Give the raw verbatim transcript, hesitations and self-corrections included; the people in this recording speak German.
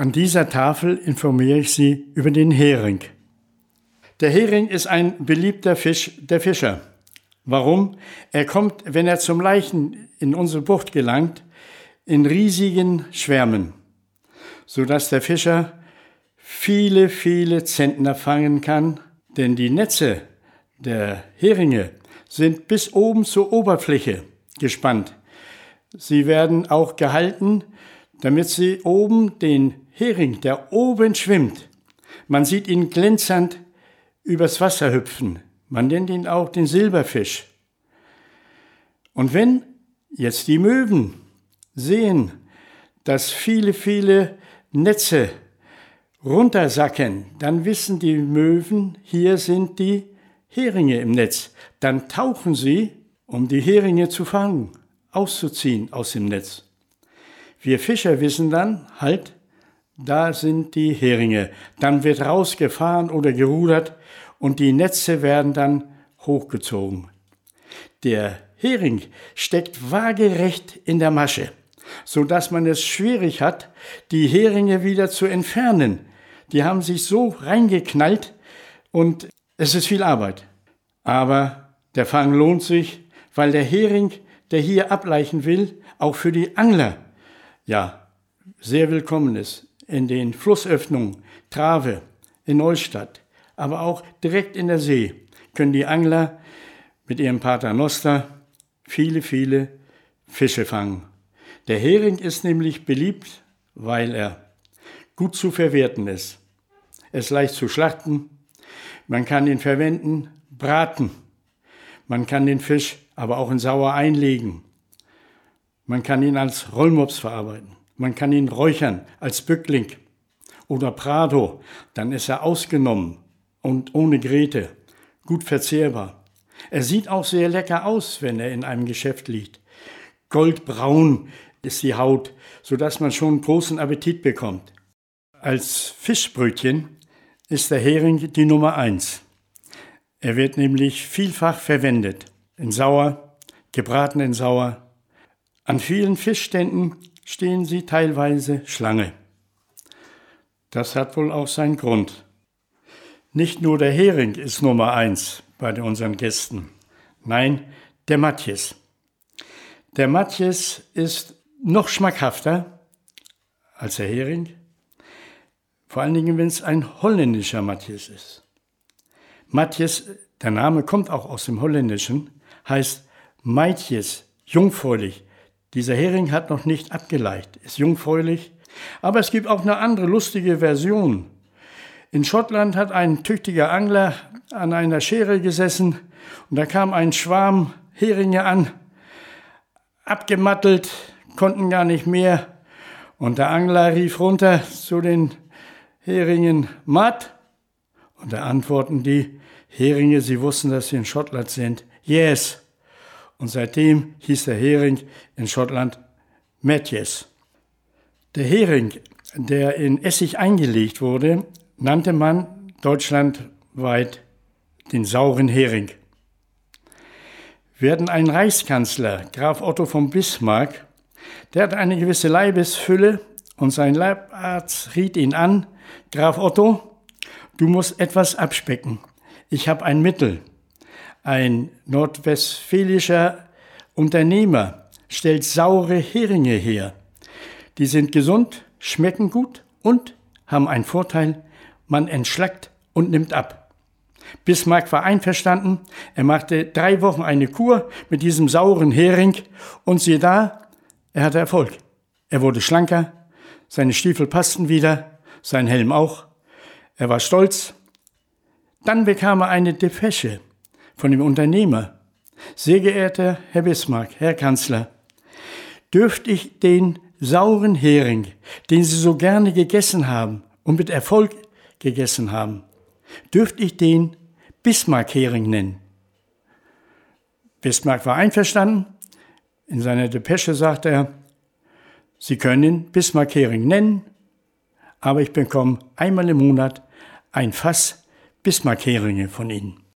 An dieser Tafel informiere ich Sie über den Hering. Der Hering ist ein beliebter Fisch der Fischer. Warum? Er kommt, wenn er zum Laichen in unsere Bucht gelangt, in riesigen Schwärmen, sodass der Fischer viele, viele Zentner fangen kann, denn die Netze der Heringe sind bis oben zur Oberfläche gespannt. Sie werden auch gehalten, damit sie oben den Hering, der oben schwimmt, man sieht ihn glänzend übers Wasser hüpfen. Man nennt ihn auch den Silberfisch. Und wenn jetzt die Möwen sehen, dass viele, viele Netze runtersacken, dann wissen die Möwen, hier sind die Heringe im Netz. Dann tauchen sie, um die Heringe zu fangen, auszuziehen aus dem Netz. Wir Fischer wissen dann, halt, da sind die Heringe. Dann wird rausgefahren oder gerudert und die Netze werden dann hochgezogen. Der Hering steckt waagerecht in der Masche, sodass man es schwierig hat, die Heringe wieder zu entfernen. Die haben sich so reingeknallt und es ist viel Arbeit. Aber der Fang lohnt sich, weil der Hering, der hier ableichen will, auch für die Angler, ja, sehr willkommen ist. In den Flussöffnungen, Trave, in Neustadt, aber auch direkt in der See können die Angler mit ihrem Paternoster viele, viele Fische fangen. Der Hering ist nämlich beliebt, weil er gut zu verwerten ist. Er ist leicht zu schlachten, man kann ihn verwenden, braten. Man kann den Fisch aber auch in Sauer einlegen. Man kann ihn als Rollmops verarbeiten. Man kann ihn räuchern als Bückling oder Prado. Dann ist er ausgenommen und ohne Gräte, gut verzehrbar. Er sieht auch sehr lecker aus, wenn er in einem Geschäft liegt. Goldbraun ist die Haut, sodass man schon großen Appetit bekommt. Als Fischbrötchen ist der Hering die Nummer eins. Er wird nämlich vielfach verwendet. In Sauer, gebraten in Sauer. An vielen Fischständen stehen sie teilweise Schlange. Das hat wohl auch seinen Grund. Nicht nur der Hering ist Nummer eins bei unseren Gästen. Nein, der Matjes. Der Matjes ist noch schmackhafter als der Hering. Vor allen Dingen, wenn es ein holländischer Matjes ist. Matjes, der Name kommt auch aus dem Holländischen, heißt Maitjes, jungfräulich. Dieser Hering hat noch nicht abgeleicht, ist jungfräulich. Aber es gibt auch eine andere lustige Version. In Schottland hat ein tüchtiger Angler an einer Schere gesessen und da kam ein Schwarm Heringe an, abgemattelt, konnten gar nicht mehr. Und der Angler rief runter zu den Heringen, Matt. Und da antworten die Heringe, sie wussten, dass sie in Schottland sind, yes. Und seitdem hieß der Hering in Schottland Matjes. Der Hering, der in Essig eingelegt wurde, nannte man deutschlandweit den sauren Hering. Wir hatten einen Reichskanzler, Graf Otto von Bismarck, der hatte eine gewisse Leibesfülle und sein Leibarzt riet ihn an, Graf Otto, du musst etwas abspecken. Ich habe ein Mittel. Ein nordwestfälischer Unternehmer stellt saure Heringe her. Die sind gesund, schmecken gut und haben einen Vorteil, man entschlackt und nimmt ab. Bismarck war einverstanden, er machte drei Wochen eine Kur mit diesem sauren Hering und siehe da, er hatte Erfolg. Er wurde schlanker, seine Stiefel passten wieder, sein Helm auch. Er war stolz. Dann bekam er eine Depesche von dem Unternehmer. Sehr geehrter Herr Bismarck, Herr Kanzler, dürfte ich den sauren Hering, den Sie so gerne gegessen haben und mit Erfolg gegessen haben, dürfte ich den Bismarck-Hering nennen? Bismarck war einverstanden. In seiner Depesche sagte er, Sie können ihn Bismarck-Hering nennen, aber ich bekomme einmal im Monat ein Fass Bismarck-Heringe von Ihnen.